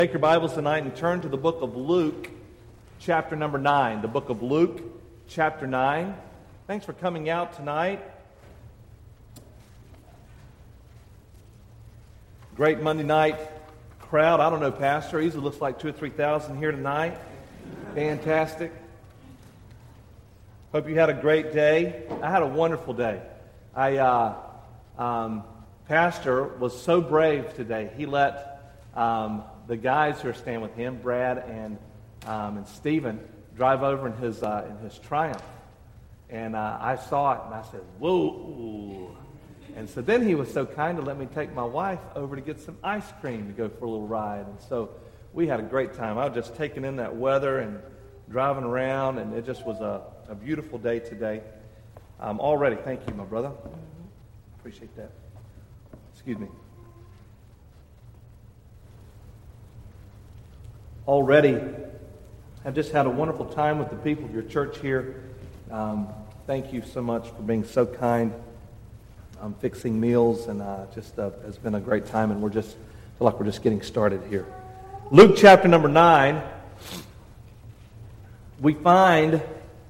Take your Bibles tonight and turn to the book of Luke, chapter number 9. The book of Luke, chapter 9. Thanks for coming out tonight. Great Monday night crowd. I don't know, Pastor. Easily looks like 2,000 or 3,000 here tonight. Fantastic. Hope you had a great day. I had a wonderful day. Pastor was so brave today. He let the guys who are staying with him, Brad and Stephen, drive over in his Triumph. And I saw it, and I said, whoa. And so then he was so kind to let me take my wife over to get some ice cream to go for a little ride. And so we had a great time. I was just taking in that weather and driving around, and it just was a beautiful day today. Already, thank you, my brother. Appreciate that. Excuse me. Already, I've just had a wonderful time with the people of your church here. Thank you so much for being so kind, fixing meals, and it's been a great time, and feel like we're just getting started here. Luke chapter number 9, we find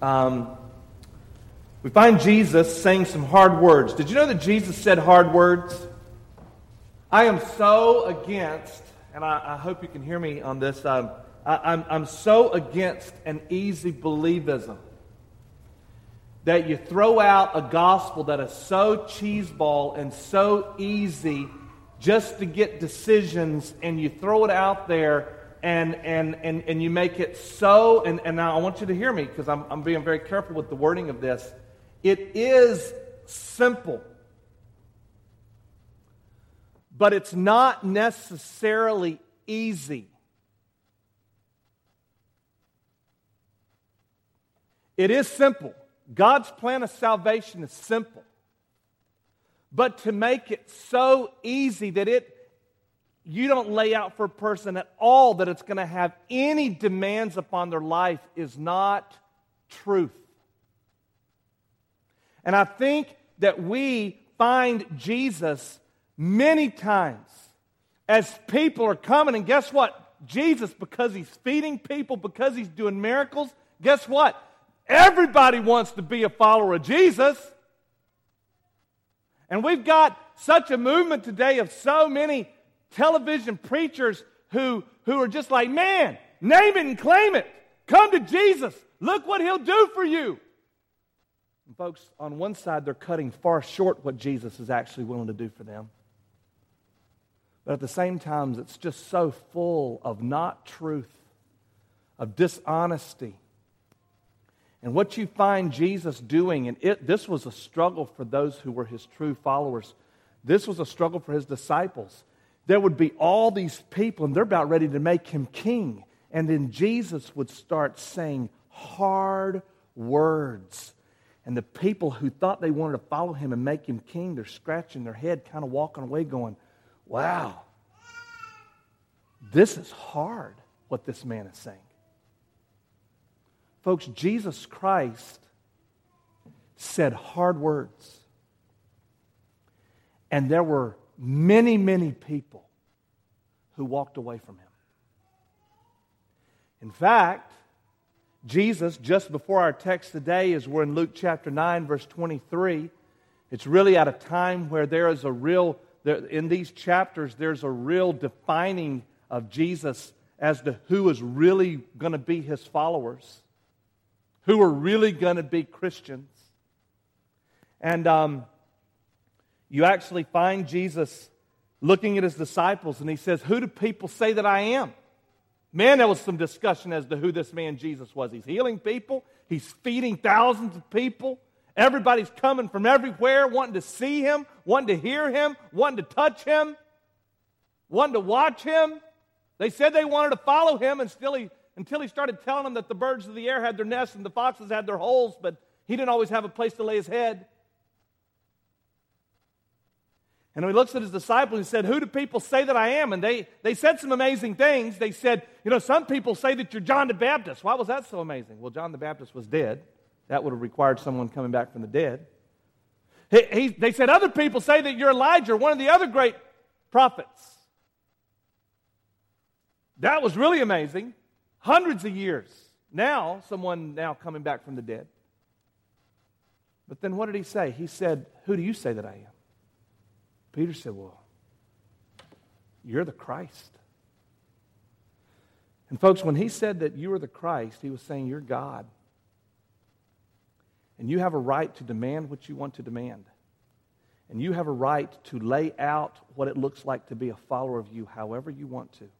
Jesus saying some hard words. Did you know that Jesus said hard words? I am so against, and I hope you can hear me on this, I'm so against an easy believism. That you throw out a gospel that is so cheeseball and so easy just to get decisions, and you throw it out there and you make it so, and now I want you to hear me because I'm being very careful with the wording of this. It is simple. But it's not necessarily easy. It is simple. God's plan of salvation is simple. But to make it so easy that you don't lay out for a person at all that it's going to have any demands upon their life is not truth. And I think that we find Jesus many times as people are coming, and guess what? Jesus, because He's feeding people, because He's doing miracles, guess what? Everybody wants to be a follower of Jesus. And we've got such a movement today of so many television preachers who are just like, man, name it and claim it. Come to Jesus. Look what He'll do for you. And folks, on one side, they're cutting far short what Jesus is actually willing to do for them. But at the same time, it's just so full of not truth, of dishonesty. And what you find Jesus doing, and this was a struggle for those who were His true followers. This was a struggle for His disciples. There would be all these people, and they're about ready to make Him king. And then Jesus would start saying hard words. And the people who thought they wanted to follow Him and make Him king, they're scratching their head, kind of walking away going, wow, this is hard, what this man is saying. Folks, Jesus Christ said hard words. And there were many, many people who walked away from Him. In fact, Jesus, just before our text today, as we're in Luke chapter 9, verse 23, it's really at a time where in these chapters, there's a real defining of Jesus as to who is really going to be His followers, who are really going to be Christians. And you actually find Jesus looking at His disciples, and He says, who do people say that I am? Man, there was some discussion as to who this man Jesus was. He's healing people. He's feeding thousands of people. Everybody's coming from everywhere, wanting to see Him, wanting to hear Him, wanting to touch Him, wanting to watch Him. They said they wanted to follow Him until He started telling them that the birds of the air had their nests and the foxes had their holes, but He didn't always have a place to lay His head. And when He looks at His disciples, He said, who do people say that I am? And they said some amazing things. They said, some people say that you're John the Baptist. Why was that so amazing? Well, John the Baptist was dead. That would have required someone coming back from the dead. They said other people say that you're Elijah, one of the other great prophets. That was really amazing. Hundreds of years. Now, someone now coming back from the dead. But then what did he say? He said, who do you say that I am? Peter said, well, you're the Christ. And folks, when he said that you are the Christ, he was saying you're God. And you have a right to demand what you want to demand. And you have a right to lay out what it looks like to be a follower of you however you want to.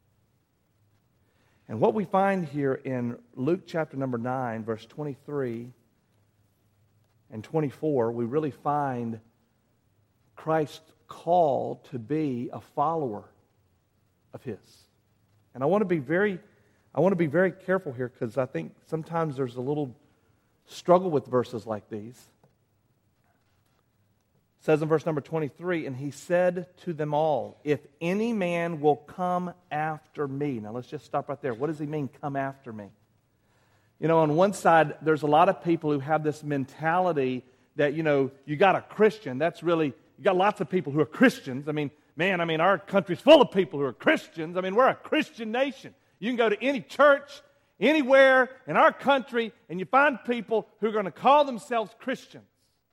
And what we find here in Luke chapter number 9, verse 23 and 24, we really find Christ's call to be a follower of His. And I want to be very careful here, because I think sometimes there's a little struggle with verses like these. It says in verse number 23, and he said to them all, if any man will come after me. Now let's just stop right there. What does he mean, come after me? You know, on one side, there's a lot of people who have this mentality that, you know, you got a Christian. That's really, you got lots of people who are Christians. I mean, our country's full of people who are Christians. I mean, we're a Christian nation. You can go to any church, anywhere in our country, and you find people who are going to call themselves Christians.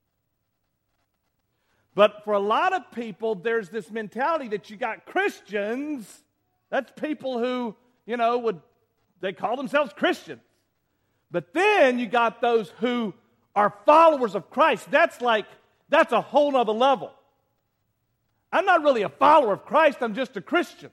But for a lot of people, there's this mentality that you got Christians. That's people who, you know, they call themselves Christians. But then you got those who are followers of Christ. That's a whole nother level. I'm not really a follower of Christ. I'm just a Christian.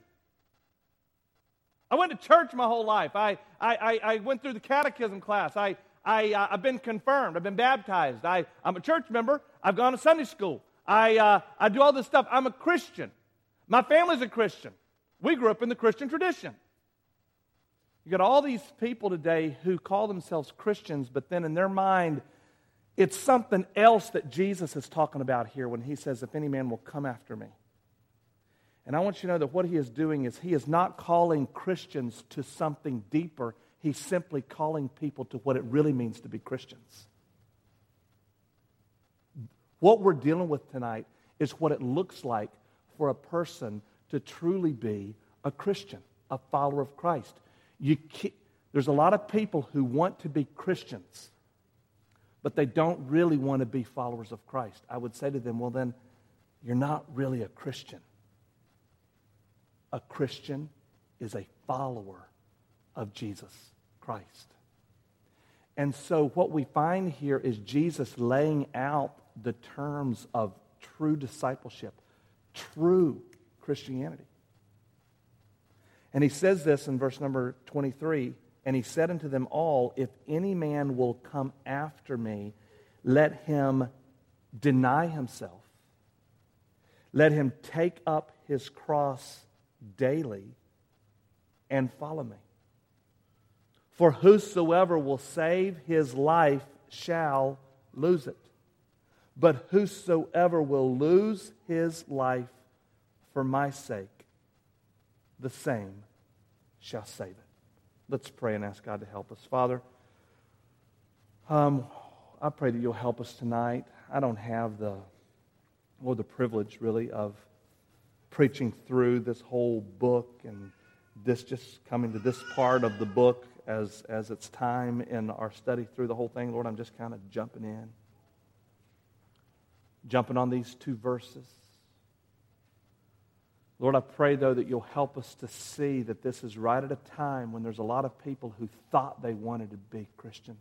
I went to church my whole life. I went through the catechism class. I've been confirmed. I've been baptized. I'm a church member. I've gone to Sunday school. I do all this stuff. I'm a Christian. My family's a Christian. We grew up in the Christian tradition. You got all these people today who call themselves Christians, but then in their mind, it's something else that Jesus is talking about here when he says, if any man will come after me. And I want you to know that what he is doing is he is not calling Christians to something deeper. He's simply calling people to what it really means to be Christians. What we're dealing with tonight is what it looks like for a person to truly be a Christian, a follower of Christ. There's a lot of people who want to be Christians, but they don't really want to be followers of Christ. I would say to them, well then, you're not really a Christian. A Christian is a follower of Jesus Christ. And so what we find here is Jesus laying out the terms of true discipleship, true Christianity. And he says this in verse number 23, and he said unto them all, if any man will come after me, let him deny himself. Let him take up his cross daily and follow me. For whosoever will save his life shall lose it. But whosoever will lose his life for my sake, the same shall save it. Let's pray and ask God to help us. Father, I pray that you'll help us tonight. I don't have the privilege, really, of preaching through this whole book and this just coming to this part of the book as it's time in our study through the whole thing. Lord, I'm just kind of jumping on these two verses. Lord, I pray, though, that you'll help us to see that this is right at a time when there's a lot of people who thought they wanted to be Christians.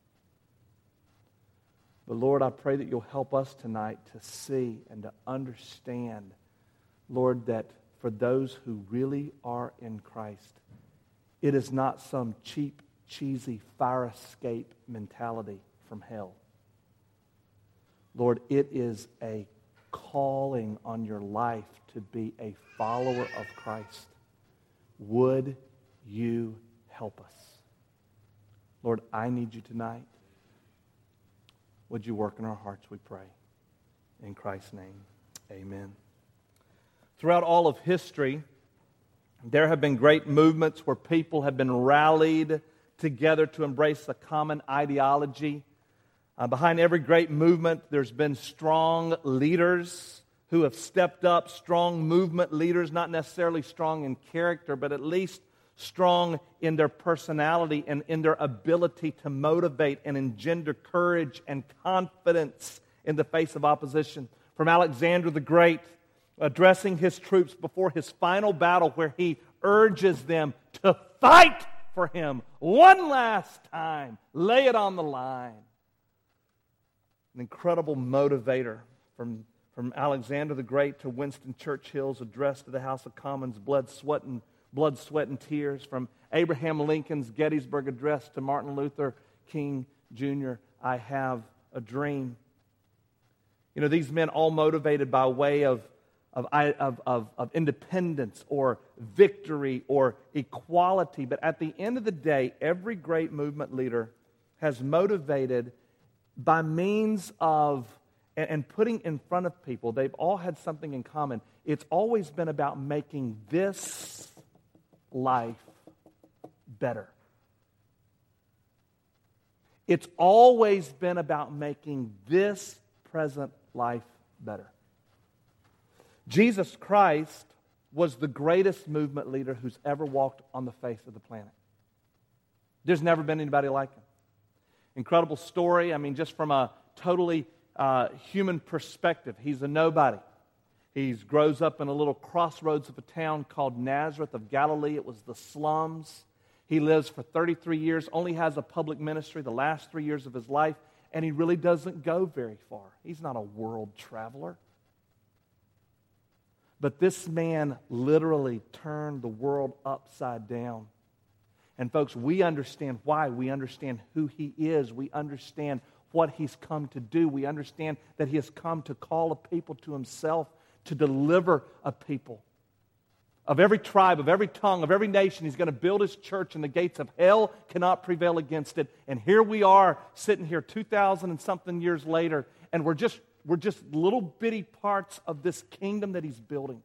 But Lord, I pray that you'll help us tonight to see and to understand, Lord, that for those who really are in Christ, it is not some cheap, cheesy fire escape mentality from hell. Lord, it is a calling on your life to be a follower of Christ. Would you help us? Lord, I need you tonight. Would you work in our hearts, we pray. In Christ's name, amen. Throughout all of history, there have been great movements where people have been rallied together to embrace a common ideology. Behind every great movement, there's been strong leaders, who have stepped up, strong movement leaders, not necessarily strong in character, but at least strong in their personality and in their ability to motivate and engender courage and confidence in the face of opposition. From Alexander the Great, addressing his troops before his final battle, where he urges them to fight for him one last time, lay it on the line. An incredible motivator from Alexander the Great to Winston Churchill's address to the House of Commons, blood, sweat, and tears. From Abraham Lincoln's Gettysburg Address to Martin Luther King Jr., I have a dream. You know, these men all motivated by way of independence or victory or equality. But at the end of the day, every great movement leader has motivated by means of and putting in front of people. They've all had something in common. It's always been about making this life better. It's always been about making this present life better. Jesus Christ was the greatest movement leader who's ever walked on the face of the planet. There's never been anybody like him. Incredible story. I mean, just from a totally human perspective, he's a nobody. He grows up in a little crossroads of a town called Nazareth of Galilee. It was the slums. He lives for 33 years, only has a public ministry the last 3 years of his life, and he really doesn't go very far. He's not a world traveler. But this man literally turned the world upside down. And folks, we understand why. We understand who he is. We understand what he's come to do. We understand that he has come to call a people to himself, to deliver a people. Of every tribe, of every tongue, of every nation, he's going to build his church, and the gates of hell cannot prevail against it. And here we are, sitting here 2,000 and something years later, and we're just little bitty parts of this kingdom that he's building.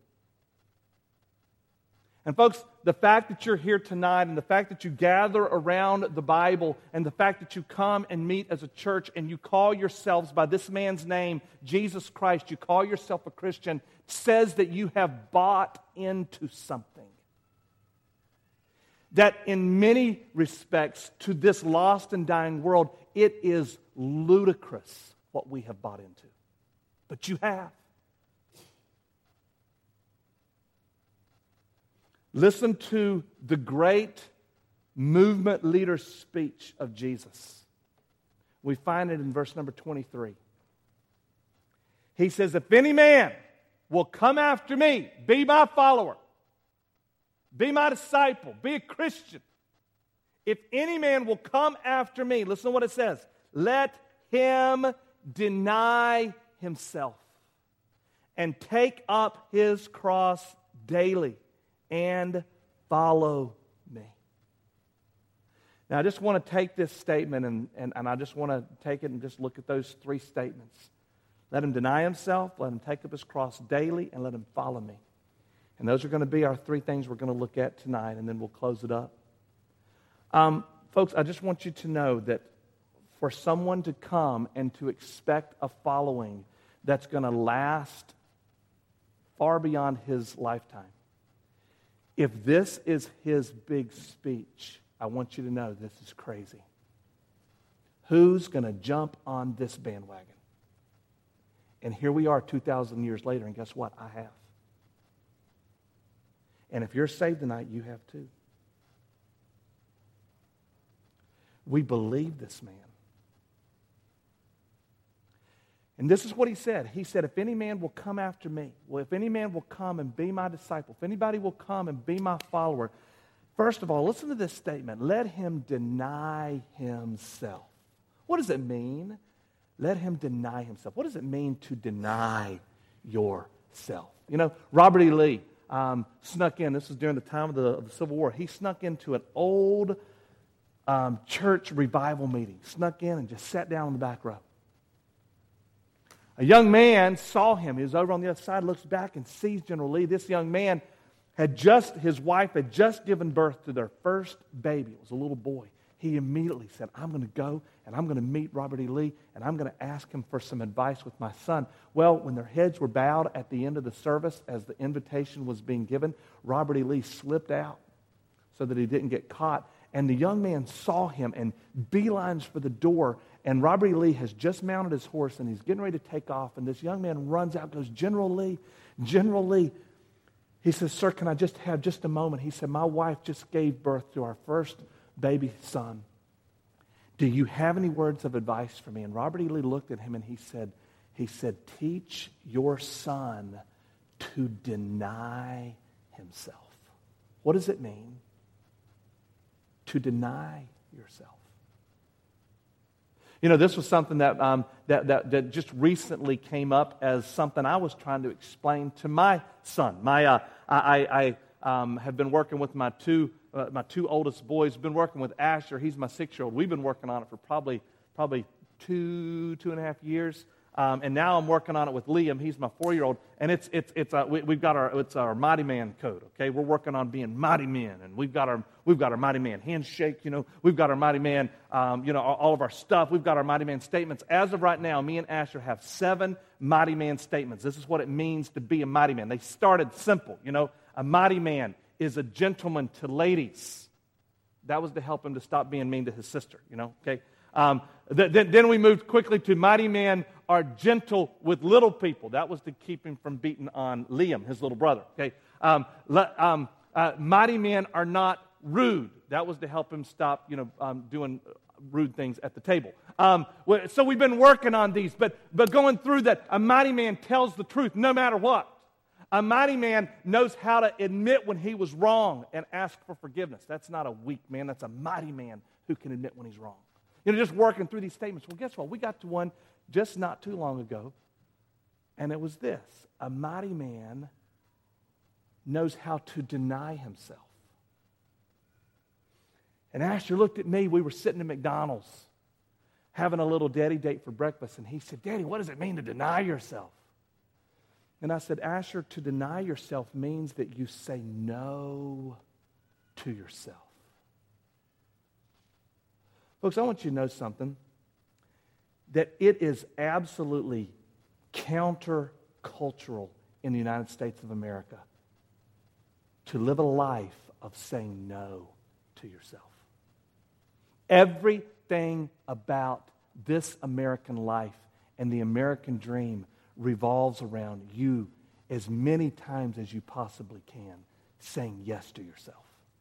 And folks, the fact that you're here tonight and the fact that you gather around the Bible and the fact that you come and meet as a church and you call yourselves by this man's name, Jesus Christ, you call yourself a Christian, says that you have bought into something. That in many respects, to this lost and dying world, it is ludicrous what we have bought into. But you have. Listen to the great movement leader's speech of Jesus. We find it in verse number 23. He says, if any man will come after me, be my follower, be my disciple, be a Christian. If any man will come after me, listen to what it says, let him deny himself and take up his cross daily and follow me. Now, I just want to take this statement and I just want to take it and just look at those three statements. Let him deny himself, let him take up his cross daily, and let him follow me. And those are going to be our three things we're going to look at tonight, and then we'll close it up. Folks, I just want you to know that for someone to come and to expect a following that's going to last far beyond his lifetime, if this is his big speech, I want you to know this is crazy. Who's going to jump on this bandwagon? And here we are 2,000 years later, and guess what? I have. And if you're saved tonight, you have too. We believe this man. And this is what he said. He said, if any man will come after me, well, if any man will come and be my disciple, if anybody will come and be my follower, first of all, listen to this statement. Let him deny himself. What does it mean? Let him deny himself. What does it mean to deny yourself? You know, Robert E. Lee snuck in. This was during the time of the Civil War. He snuck into an old church revival meeting. Snuck in and just sat down in the back row. A young man saw him. He was over on the other side, looks back and sees General Lee. This young man his wife had just given birth to their first baby. It was a little boy. he immediately said, I'm going to go and I'm going to meet Robert E. Lee and I'm going to ask him for some advice with my son. Well, when their heads were bowed at the end of the service as the invitation was being given, Robert E. Lee slipped out so that he didn't get caught. And the young man saw him and beelines for the door. And Robert E. Lee has just mounted his horse and he's getting ready to take off. And this young man runs out, goes, General Lee. He says, sir, can I just have just a moment? He said, my wife just gave birth to our first baby son. Do you have any words of advice for me? And Robert E. Lee looked at him and he said, teach your son to deny himself. What does it mean to deny yourself? You know, this was something that just recently came up as something I was trying to explain to my son. I have been working with my two oldest boys. Been working with Asher. He's my 6-year-old. We've been working on it for probably 2.5 years. And now I'm working on it with Liam. He's my 4-year-old, and we've got our Mighty Man code. Okay, we're working on being mighty men, and we've got our Mighty Man handshake. You know, we've got our Mighty Man. All of our stuff. We've got our Mighty Man statements. As of right now, me and Asher have 7 Mighty Man statements. This is what it means to be a mighty man. They started simple. You know, a mighty man is a gentleman to ladies. That was to help him to stop being mean to his sister. You know, okay. Then we moved quickly to mighty men are gentle with little people. That was to keep him from beating on Liam, his little brother. Okay, mighty men are not rude. That was to help him stop, doing rude things at the table. So we've been working on these, but going through that, a mighty man tells the truth no matter what. A mighty man knows how to admit when he was wrong and ask for forgiveness. That's not a weak man. That's a mighty man who can admit when he's wrong. Just working through these statements. Well, guess what? We got to one just not too long ago, and it was this. A mighty man knows how to deny himself. And Asher looked at me. We were sitting at McDonald's having a little daddy date for breakfast, and he said, Daddy, what does it mean to deny yourself? And I said, Asher, to deny yourself means that you say no to yourself. Folks, I want you to know something, that it is absolutely countercultural in the United States of America to live a life of saying no to yourself. Everything about this American life and the American dream revolves around you as many times as you possibly can saying yes to yourself.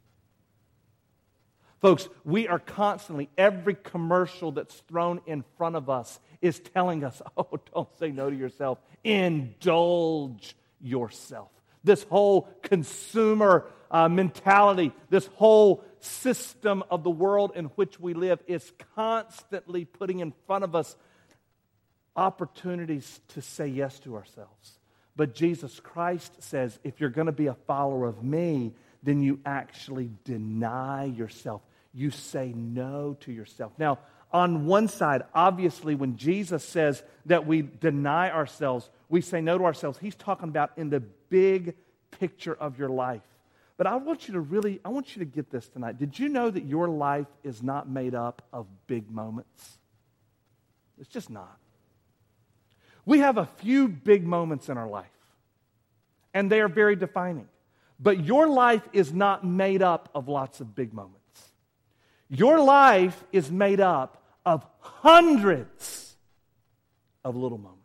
Folks, we are constantly, every commercial that's thrown in front of us is telling us, oh, don't say no to yourself. Indulge yourself. This whole consumer mentality, this whole system of the world in which we live is constantly putting in front of us opportunities to say yes to ourselves. But Jesus Christ says, if you're going to be a follower of me, then you actually deny yourself. You say no to yourself. Now, on one side, obviously, when Jesus says that we deny ourselves, we say no to ourselves, he's talking about in the big picture of your life. But I want you to get this tonight. Did you know that your life is not made up of big moments? It's just not. We have a few big moments in our life, and they are very defining. But your life is not made up of lots of big moments. Your life is made up of hundreds of little moments.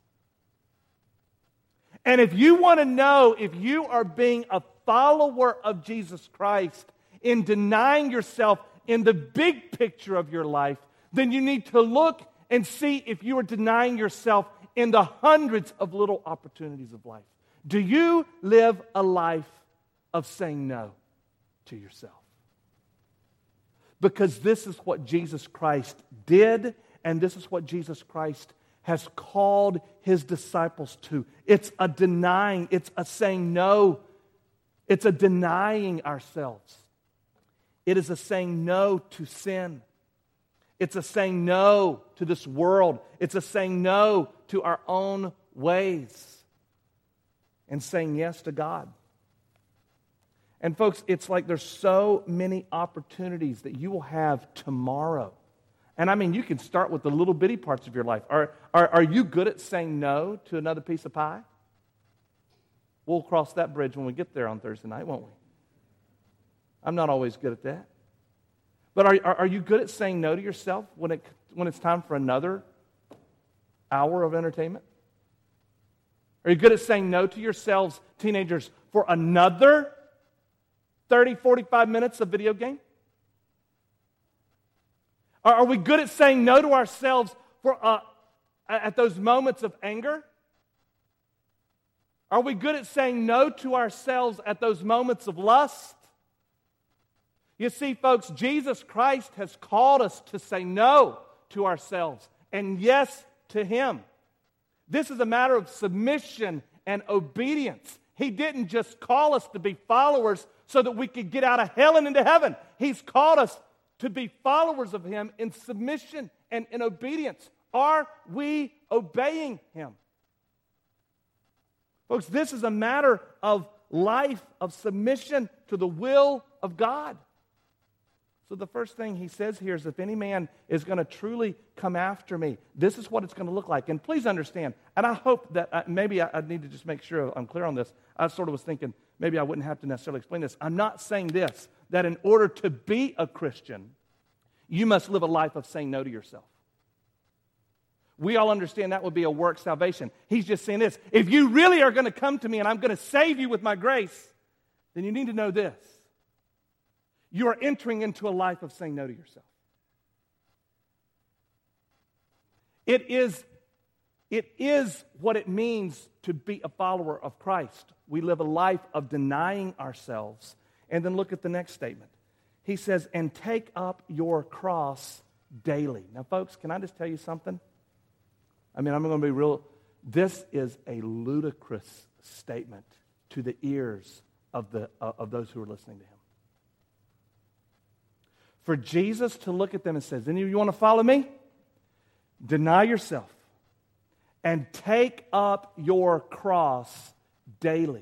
And if you want to know if you are being a follower of Jesus Christ in denying yourself in the big picture of your life, then you need to look and see if you are denying yourself in the hundreds of little opportunities of life. Do you live a life of saying no to yourself? Because this is what Jesus Christ did, and this is what Jesus Christ has called his disciples to. It's a denying, it's a saying no. It's a denying ourselves. It is a saying no to sin. It's a saying no to this world. It's a saying no to our own ways and saying yes to God. And folks, it's like there's so many opportunities that you will have tomorrow. And I mean, you can start with the little bitty parts of your life. Are you good at saying no to another piece of pie? We'll cross that bridge when we get there on Thursday night, won't we? I'm not always good at that. But are you good at saying no to yourself when it's time for another hour of entertainment? Are you good at saying no to yourselves, teenagers, for another 30, 45 minutes of video game? Are we good at saying no to ourselves for at those moments of anger? Are we good at saying no to ourselves at those moments of lust? You see, folks, Jesus Christ has called us to say no to ourselves and yes to Him. This is a matter of submission and obedience. He didn't just call us to be followers so that we could get out of hell and into heaven. He's called us to be followers of Him in submission and in obedience. Are we obeying Him? Folks, this is a matter of life, of submission to the will of God. So the first thing he says here is, if any man is going to truly come after me, this is what it's going to look like. And please understand, and I hope that maybe I need to just make sure I'm clear on this. I sort of was thinking maybe I wouldn't have to necessarily explain this. I'm not saying this, that in order to be a Christian, you must live a life of saying no to yourself. We all understand that would be a work salvation. He's just saying this: if you really are going to come to me and I'm going to save you with my grace, then you need to know this. You are entering into a life of saying no to yourself. It is what it means to be a follower of Christ. We live a life of denying ourselves. And then look at the next statement. He says, and take up your cross daily. Now, folks, can I just tell you something? I mean, I'm going to be real. This is a ludicrous statement to the ears of those who are listening to him. For Jesus to look at them and says, any of you want to follow me? Deny yourself and take up your cross daily.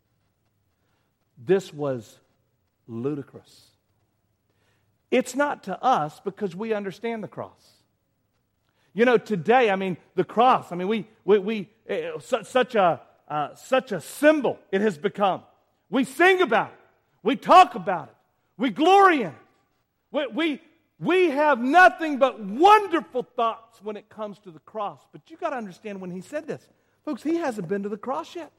This was ludicrous. It's not to us because we understand the cross. You know, today, I mean, the cross, I mean, such a symbol it has become. We sing about it. We talk about it. We glory in it. We have nothing but wonderful thoughts when it comes to the cross. But you got to understand, when he said this, folks, he hasn't been to the cross yet.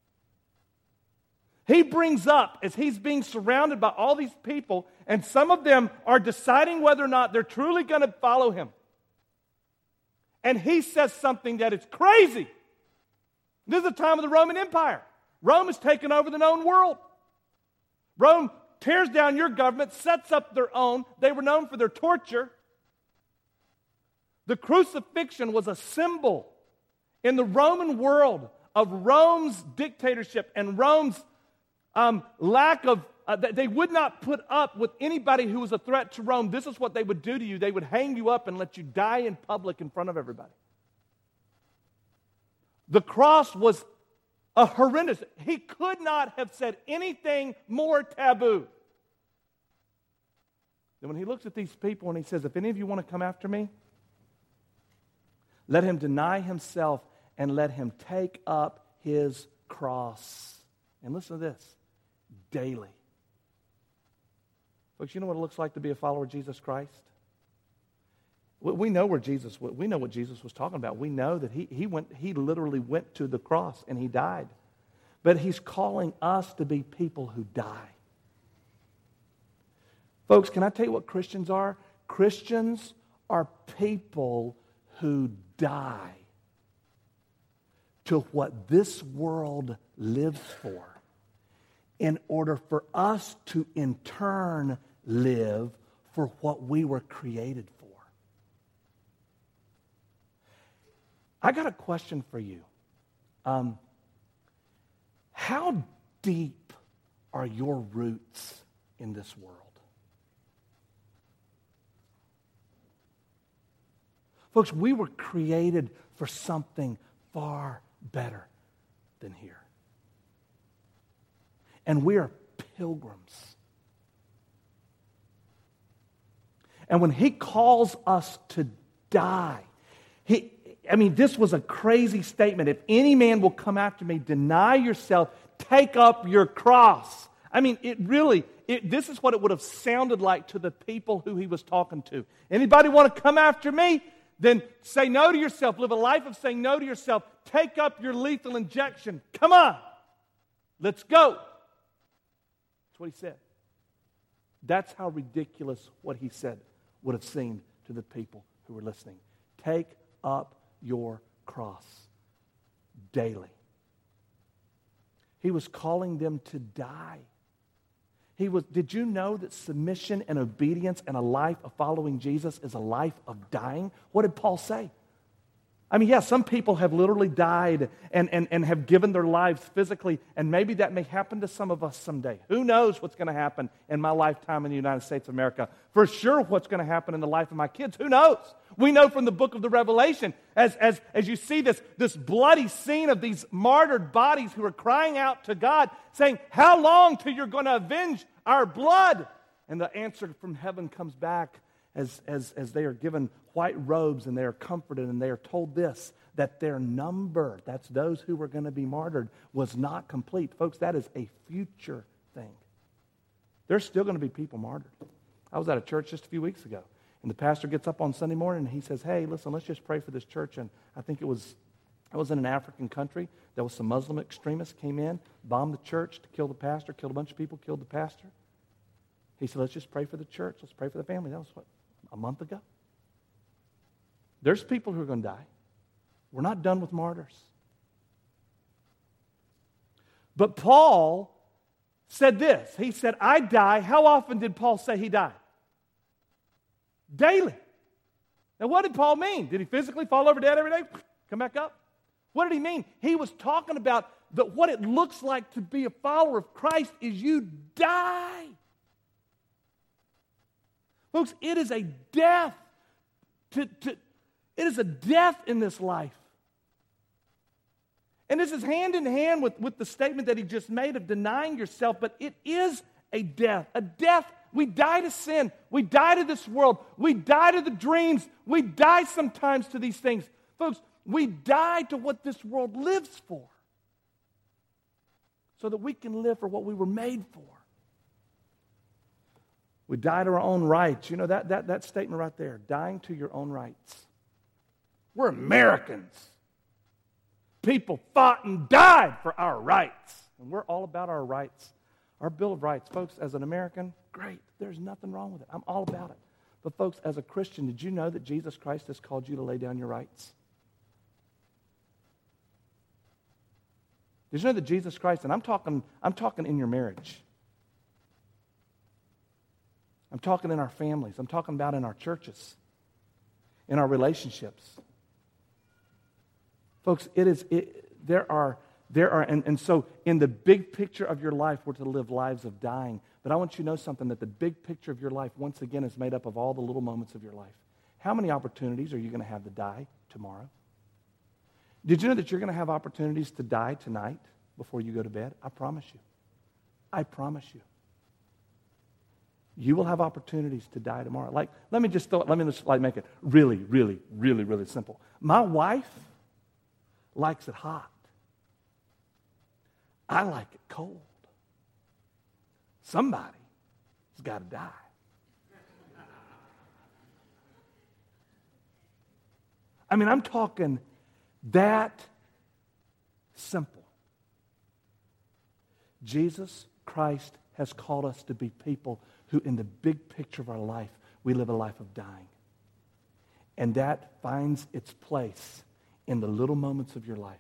He brings up, as he's being surrounded by all these people, and some of them are deciding whether or not they're truly going to follow him. And he says something that is crazy. This is the time of the Roman Empire. Rome has taken over the known world. Rome tears down your government, sets up their own. They were known for their torture. The crucifixion was a symbol in the Roman world of Rome's dictatorship and Rome's lack of, they would not put up with anybody who was a threat to Rome. This is what they would do to you. They would hang you up and let you die in public in front of everybody. The cross was a horrendous. He could not have said anything more taboo than when he looks at these people and he says, if any of you want to come after me, let him deny himself and let him take up his cross. And listen to this, daily. Folks, you know what it looks like to be a follower of Jesus Christ? We know what Jesus was talking about. We know that he literally went to the cross and he died. But he's calling us to be people who die. Folks, can I tell you what Christians are? Christians are people who die to what this world lives for in order for us to in turn live for what we were created for. I got a question for you. How deep are your roots in this world? Folks, we were created for something far better than here. And we are pilgrims. And when he calls us to die, this was a crazy statement. If any man will come after me, deny yourself, take up your cross. This is what it would have sounded like to the people who he was talking to. Anybody want to come after me? Then say no to yourself. Live a life of saying no to yourself. Take up your lethal injection. Come on. Let's go. That's what he said. That's how ridiculous what he said would have seemed to the people who were listening. Take up your cross daily. He was calling them to die. Did you know that submission and obedience and a life of following Jesus is a life of dying? What did Paul say? Some people have literally died and have given their lives physically, and maybe that may happen to some of us someday. Who knows what's going to happen in my lifetime in the United States of America? For sure what's going to happen in the life of my kids. Who knows? We know from the book of the Revelation, as you see this bloody scene of these martyred bodies who are crying out to God, saying, how long till you're going to avenge our blood? And the answer from heaven comes back as they are given white robes and they are comforted and they are told this, that their number, that's those who were going to be martyred, was not complete. Folks, that is a future thing. There's still going to be people martyred. I was at a church just a few weeks ago, and the pastor gets up on Sunday morning and he says, hey, listen, let's just pray for this church. And I think I was in an African country. There was some Muslim extremists came in, bombed the church to kill the pastor, killed a bunch of people, killed the pastor. He said, let's just pray for the church. Let's pray for the family. That was a month ago. There's people who are going to die. We're not done with martyrs. But Paul said this. He said, I die. How often did Paul say he died? Daily. Now, what did Paul mean? Did he physically fall over dead every day? Come back up? What did he mean? He was talking about that what it looks like to be a follower of Christ is you die. Folks, it is a death. It is a death in this life. And this is hand in hand with the statement that he just made of denying yourself, but it is a death. A death. We die to sin. We die to this world. We die to the dreams. We die sometimes to these things. Folks, we die to what this world lives for so that we can live for what we were made for. We die to our own rights. You know, that statement right there, dying to your own rights. We're Americans. People fought and died for our rights. And we're all about our rights. Our Bill of Rights. Folks, as an American, great. There's nothing wrong with it. I'm all about it. But folks, as a Christian, did you know that Jesus Christ has called you to lay down your rights? Did you know that Jesus Christ, and I'm talking in your marriage. I'm talking in our families. I'm talking about in our churches, in our relationships. Folks, there are, and so in the big picture of your life, we're to live lives of dying. But I want you to know something, that the big picture of your life, once again, is made up of all the little moments of your life. How many opportunities are you going to have to die tomorrow? Did you know that you're going to have opportunities to die tonight before you go to bed? I promise you. I promise you. You will have opportunities to die tomorrow. Let me just make it really, really, really, really simple. My wife likes it hot. I like it cold. Somebody's got to die. I'm talking that simple. Jesus Christ has called us to be people who, in the big picture of our life, we live a life of dying. And that finds its place in the little moments of your life.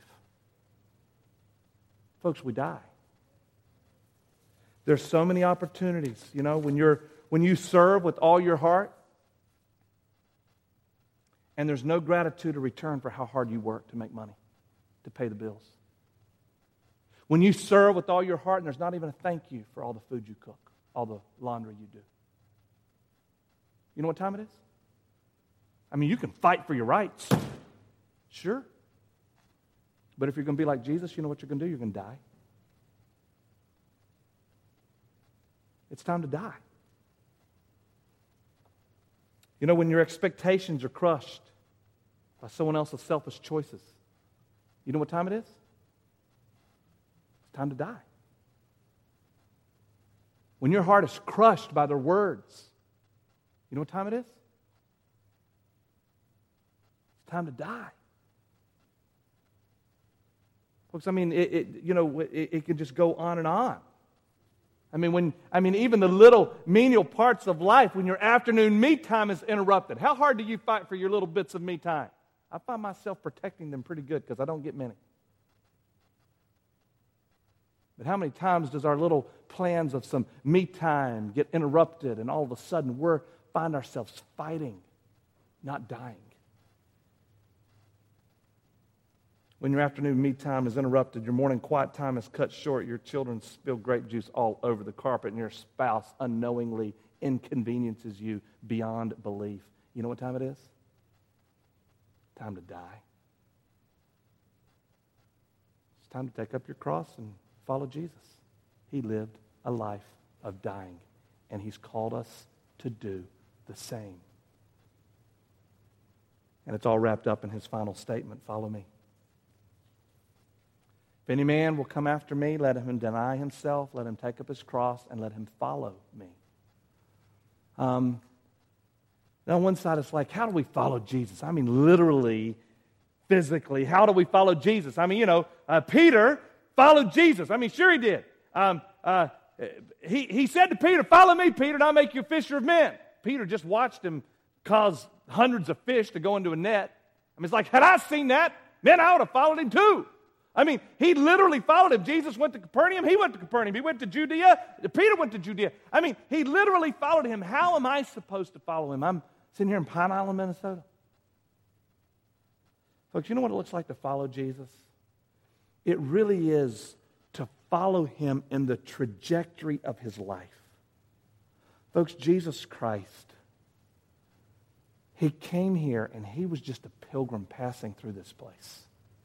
Folks, we die. There's so many opportunities, when you serve with all your heart, and there's no gratitude or return for how hard you work to make money, to pay the bills. When you serve with all your heart, and there's not even a thank you for all the food you cook, all the laundry you do. You know what time it is? You can fight for your rights. Sure. But if you're going to be like Jesus, you know what you're going to do? You're going to die. It's time to die. You know, when your expectations are crushed by someone else's selfish choices, you know what time it is? It's time to die. When your heart is crushed by their words, you know what time it is? It's time to die. Folks, I mean, it can just go on and on. I mean, even the little menial parts of life, when your afternoon me time is interrupted, how hard do you fight for your little bits of me time? I find myself protecting them pretty good because I don't get many. But how many times does our little plans of some me time get interrupted, and all of a sudden we find ourselves fighting, not dying? When your afternoon me time is interrupted, your morning quiet time is cut short, your children spill grape juice all over the carpet, and your spouse unknowingly inconveniences you beyond belief. You know what time it is? Time to die. It's time to take up your cross and follow Jesus. He lived a life of dying, and He's called us to do the same. And it's all wrapped up in His final statement, follow me. If any man will come after me, let him deny himself, let him take up his cross, and let him follow me. Now, on one side, it's like, how do we follow Jesus? I mean, literally, physically, how do we follow Jesus? I mean, Peter followed Jesus. I mean, sure he did. He said to Peter, follow me, Peter, and I'll make you a fisher of men. Peter just watched him cause hundreds of fish to go into a net. I mean, it's like, had I seen that, man, I would have followed him too. I mean, he literally followed him. Jesus went to Capernaum. He went to Capernaum. He went to Judea. Peter went to Judea. I mean, he literally followed him. How am I supposed to follow him? I'm sitting here in Pine Island, Minnesota. Folks, you know what it looks like to follow Jesus? It really is to follow Him in the trajectory of His life. Folks, Jesus Christ, He came here and He was just a pilgrim passing through this place.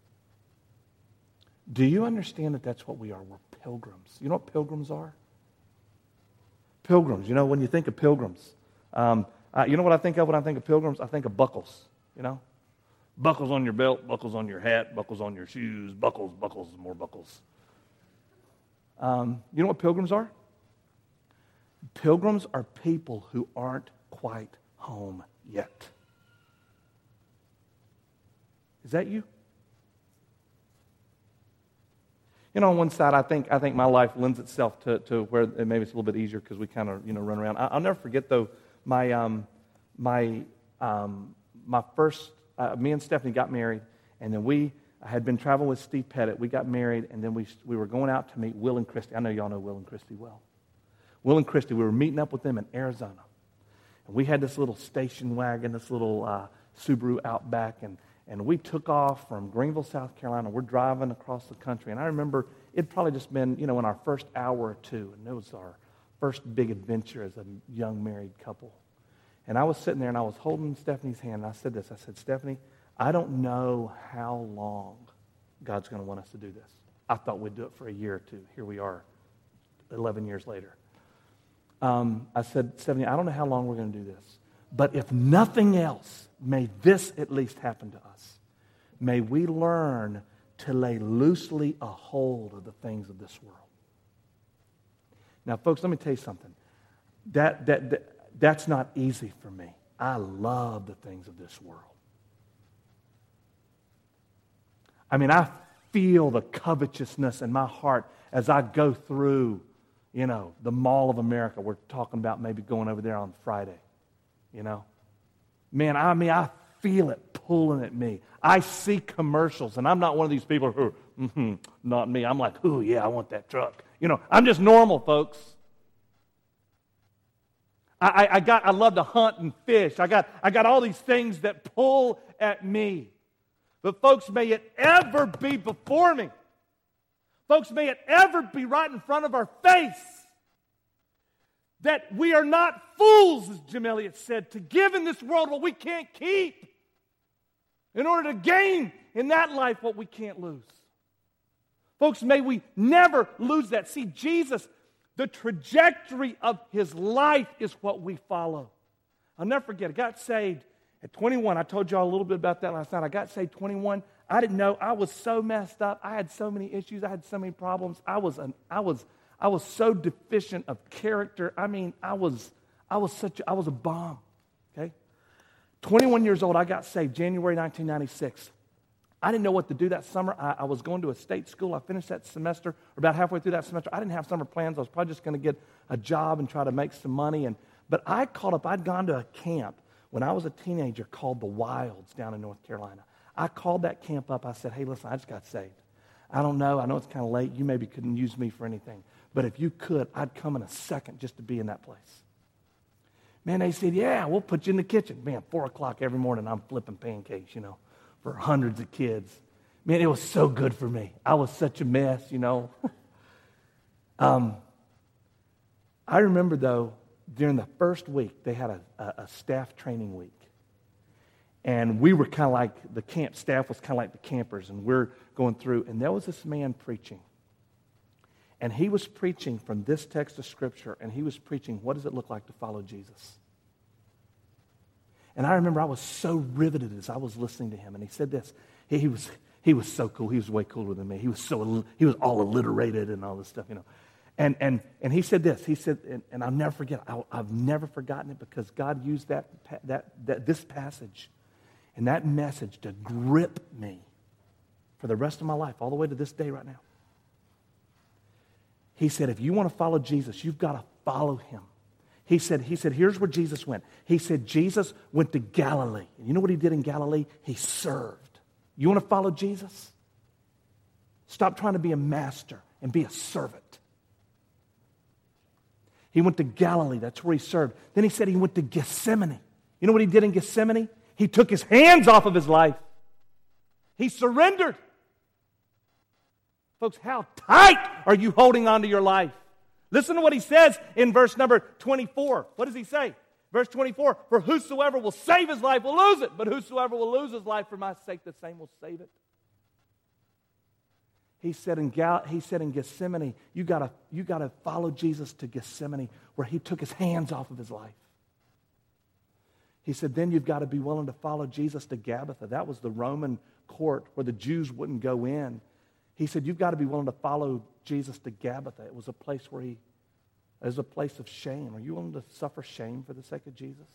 Do you understand that that's what we are? We're pilgrims. You know what pilgrims are? Pilgrims. You know, when you think of pilgrims, you know what I think of when I think of pilgrims? I think of buckles, Buckles on your belt, buckles on your hat, buckles on your shoes, buckles, more buckles. You know what pilgrims are? Pilgrims are people who aren't quite home yet. Is that you? On one side, I think my life lends itself to where maybe it's a little bit easier because we kind of run around. I'll never forget though my first. Me and Stephanie got married, and then I had been traveling with Steve Pettit. We got married, and then we were going out to meet Will and Christy. I know y'all know Will and Christy well. Will and Christy, we were meeting up with them in Arizona, and we had this little station wagon, this little Subaru Outback, and we took off from Greenville, South Carolina. We're driving across the country. And I remember it'd probably just been, in our first hour or two. And it was our first big adventure as a young married couple. And I was sitting there and I was holding Stephanie's hand. And I said this. I said, Stephanie, I don't know how long God's going to want us to do this. I thought we'd do it for a year or two. Here we are 11 years later. I said, Stephanie, I don't know how long we're going to do this. But if nothing else, may this at least happen to us. May we learn to lay loosely a hold of the things of this world. Now, folks, let me tell you something. That's not easy for me. I love the things of this world. I mean, I feel the covetousness in my heart as I go through, the Mall of America. We're talking about maybe going over there on Friday. Man, I feel it pulling at me. I see commercials, and I'm not one of these people who, not me. I'm like, ooh, yeah, I want that truck. I'm just normal, folks. I love to hunt and fish. I got all these things that pull at me. But folks, may it ever be before me. Folks, may it ever be right in front of our face that we are not fools, as Jim Elliot said, to give in this world what we can't keep in order to gain in that life what we can't lose. Folks, may we never lose that. See, Jesus, The trajectory of his life is what we follow. I'll never forget, I got saved at 21. I told y'all a little bit about that last night. I got saved 21. I didn't know. I was so messed up. I had so many issues. I had so many problems. I was so deficient of character. I mean, I was a bomb. Okay? 21 years old, I got saved, January 1996. I didn't know what to do that summer. I was going to a state school. I finished that semester, or about halfway through that semester. I didn't have summer plans. I was probably just going to get a job and try to make some money. But I'd gone to a camp when I was a teenager called the Wilds down in North Carolina. I called that camp up. I said, hey, listen, I just got saved. I don't know. I know it's kind of late. You maybe couldn't use me for anything. But if you could, I'd come in a second just to be in that place. Man, they said, yeah, we'll put you in the kitchen. Man, 4 o'clock every morning, I'm flipping pancakes, for hundreds of kids. Man, it was so good for me. I was such a mess, I remember, though, during the first week, they had a staff training week. And we were kind of like, the camp staff was kind of like the campers, and we're going through, and there was this man preaching. And he was preaching from this text of Scripture, and he was preaching, what does it look like to follow Jesus? And I remember I was so riveted as I was listening to him, and he said this. He was so cool. He was way cooler than me. He was all alliterated and all this stuff, And he said this. He said, and I'll never forget. I've never forgotten it because God used this passage and that message to grip me for the rest of my life, all the way to this day right now. He said, if you want to follow Jesus, you've got to follow him. He said, here's where Jesus went. He said, Jesus went to Galilee. And you know what he did in Galilee? He served. You want to follow Jesus? Stop trying to be a master and be a servant. He went to Galilee. That's where he served. Then he said he went to Gethsemane. You know what he did in Gethsemane? He took his hands off of his life. He surrendered. Folks, how tight are you holding on to your life? Listen to what he says in verse number 24. What does he say? Verse 24, for whosoever will save his life will lose it, but whosoever will lose his life for my sake, the same will save it. He said in Gethsemane, you got to follow Jesus to Gethsemane, where he took his hands off of his life. He said, then you've got to be willing to follow Jesus to Gabbatha. That was the Roman court where the Jews wouldn't go in. He said, you've got to be willing to follow Jesus to Gabbatha. It was a place it was a place of shame. Are you willing to suffer shame for the sake of Jesus?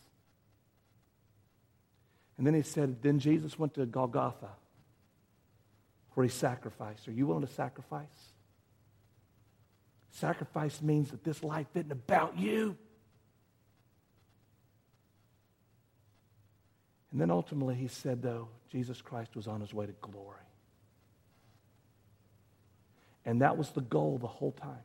And then he said, then Jesus went to Golgotha, where he sacrificed. Are you willing to sacrifice? Sacrifice means that this life isn't about you. And then ultimately he said, though, Jesus Christ was on his way to glory. And that was the goal the whole time.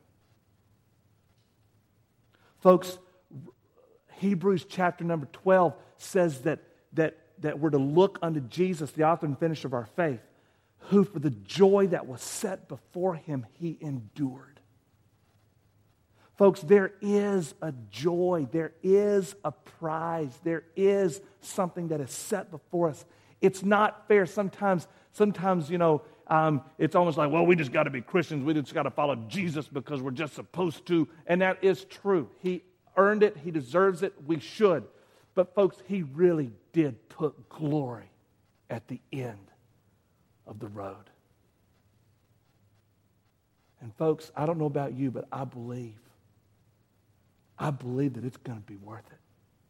Folks, Hebrews chapter number 12 says that we're to look unto Jesus, the author and finisher of our faith, who for the joy that was set before him, he endured. Folks, there is a joy, there is a prize, there is something that is set before us. It's not fair. Sometimes it's almost like, well, we just got to be Christians. We just got to follow Jesus because we're just supposed to. And that is true. He earned it. He deserves it. We should. But folks, he really did put glory at the end of the road. And folks, I don't know about you, but I believe that it's going to be worth it.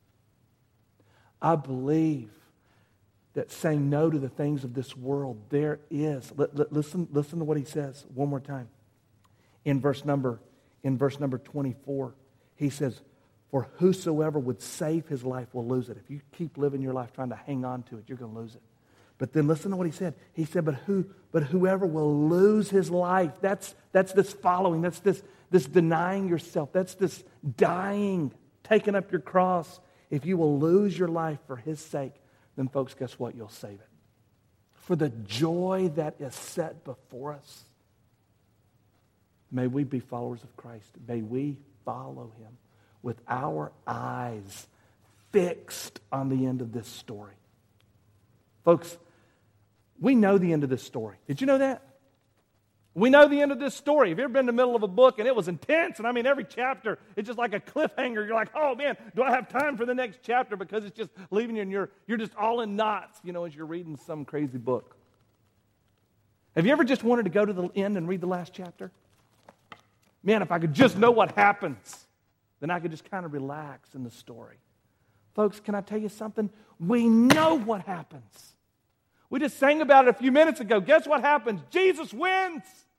I believe that saying no to the things of this world, there is. Listen to what he says one more time. In verse number 24, he says, for whosoever would save his life will lose it. If you keep living your life trying to hang on to it, you're going to lose it. But then listen to what he said. He said, but whoever will lose his life, that's this following, that's this denying yourself, that's this dying, taking up your cross. If you will lose your life for his sake, then folks, guess what? You'll save it. For the joy that is set before us, may we be followers of Christ. May we follow him with our eyes fixed on the end of this story. Folks, we know the end of this story. Did you know that? We know the end of this story. Have you ever been in the middle of a book and it was intense? And I mean, every chapter, it's just like a cliffhanger. You're like, oh man, do I have time for the next chapter? Because it's just leaving you and you're just all in knots, as you're reading some crazy book. Have you ever just wanted to go to the end and read the last chapter? Man, if I could just know what happens, then I could just kind of relax in the story. Folks, can I tell you something? We know what happens. We just sang about it a few minutes ago. Guess what happens? Jesus wins.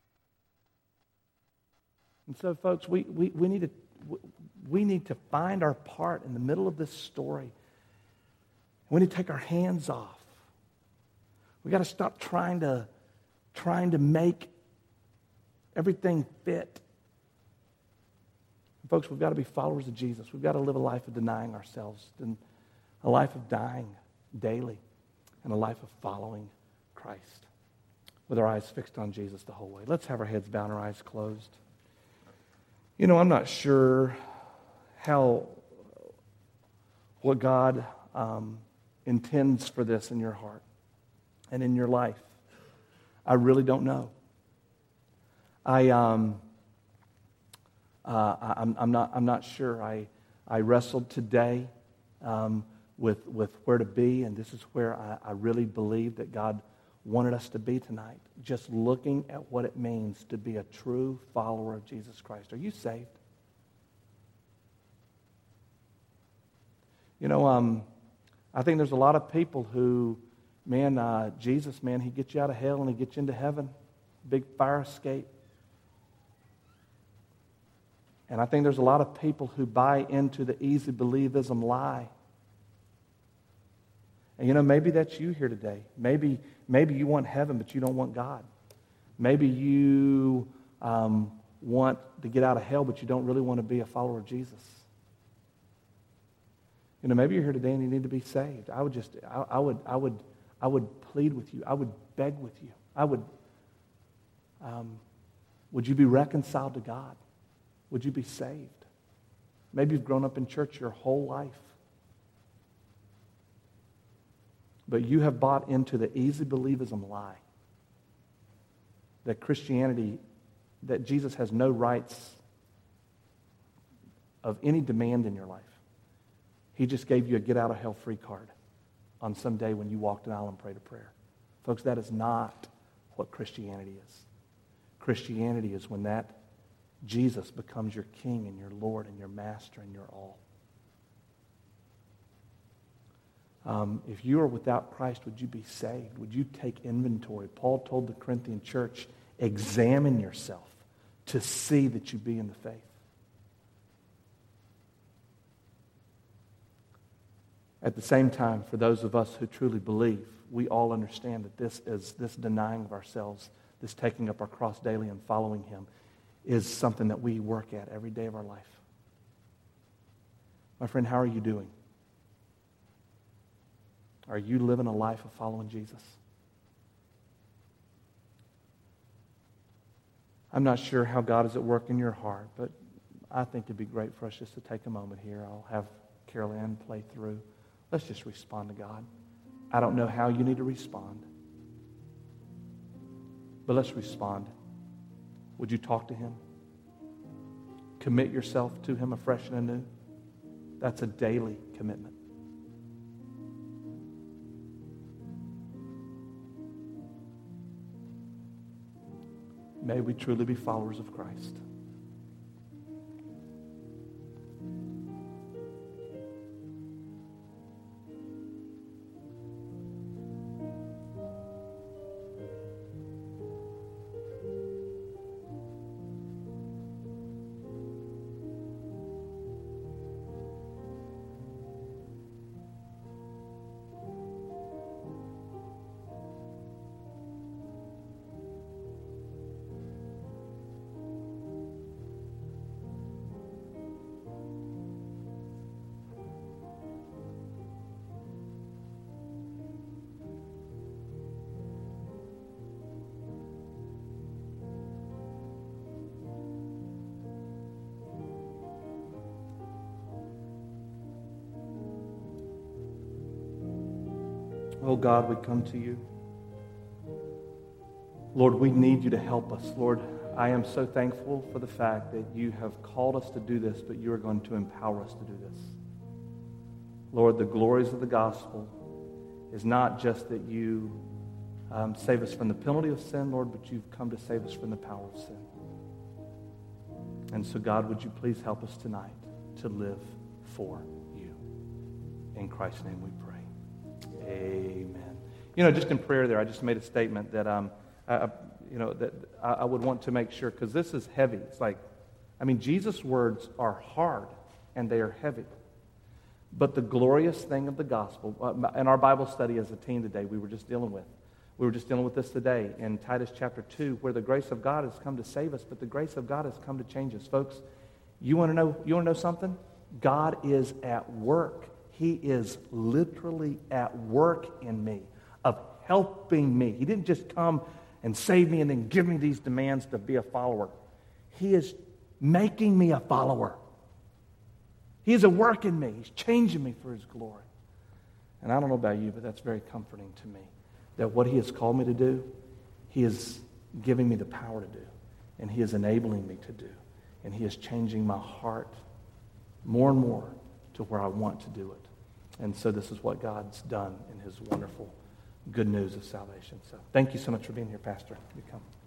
And so, folks, we need to find our part in the middle of this story. We need to take our hands off. We got to stop trying to make everything fit. And folks, we've got to be followers of Jesus. We've got to live a life of denying ourselves and a life of dying daily and a life of following Christ with our eyes fixed on Jesus the whole way. Let's have our heads bowed and our eyes closed. I'm not sure what God intends for this in your heart and in your life. I really don't know. I'm not sure. I wrestled today with where to be, and this is where I really believe that God wanted us to be tonight, just looking at what it means to be a true follower of Jesus Christ. Are you saved? I think there's a lot of people who, Jesus, he gets you out of hell and he gets you into heaven. Big fire escape. And I think there's a lot of people who buy into the easy believism lie. And maybe that's you here today. Maybe you want heaven, but you don't want God. Maybe you want to get out of hell, but you don't really want to be a follower of Jesus. Maybe you're here today and you need to be saved. I would plead with you. I would beg with you. Would you be reconciled to God? Would you be saved? Maybe you've grown up in church your whole life. But you have bought into the easy believism lie that Christianity, that Jesus has no rights of any demand in your life. He just gave you a get out of hell free card on some day when you walked an aisle and prayed a prayer. Folks, that is not what Christianity is. Christianity is when that Jesus becomes your King and your Lord and your Master and your all. If you are without Christ, would you be saved? Would you take inventory? Paul told the Corinthian church, examine yourself to see that you be in the faith. At the same time, for those of us who truly believe, we all understand that this denying of ourselves, this taking up our cross daily and following Him, is something that we work at every day of our life. My friend, how are you doing? Are you living a life of following Jesus? I'm not sure how God is at work in your heart, but I think it'd be great for us just to take a moment here. I'll have Carol Ann play through. Let's just respond to God. I don't know how you need to respond, but let's respond. Would you talk to Him? Commit yourself to Him afresh and anew. That's a daily commitment. May we truly be followers of Christ. Oh God, we come to you. Lord, we need you to help us. Lord, I am so thankful for the fact that you have called us to do this, but you are going to empower us to do this. Lord, the glories of the gospel is not just that you save us from the penalty of sin, Lord, but you've come to save us from the power of sin. And so, God, would you please help us tonight to live for you. In Christ's name we pray. Amen. You know, just in prayer there, I just made a statement that I would want to make sure, because this is heavy. It's like, Jesus' words are hard and they are heavy. But the glorious thing of the gospel, in our Bible study as a team today, we were just dealing with this today in Titus chapter 2, where the grace of God has come to save us, but the grace of God has come to change us. Folks, you want to know something? God is at work. He is literally at work in me, of helping me. He didn't just come and save me and then give me these demands to be a follower. He is making me a follower. He is at work in me. He's changing me for his glory. And I don't know about you, but that's very comforting to me, that what he has called me to do, he is giving me the power to do, and he is enabling me to do, and he is changing my heart more and more to where I want to do it. And so this is what God's done in his wonderful good news of salvation. So thank you so much for being here, Pastor. You come.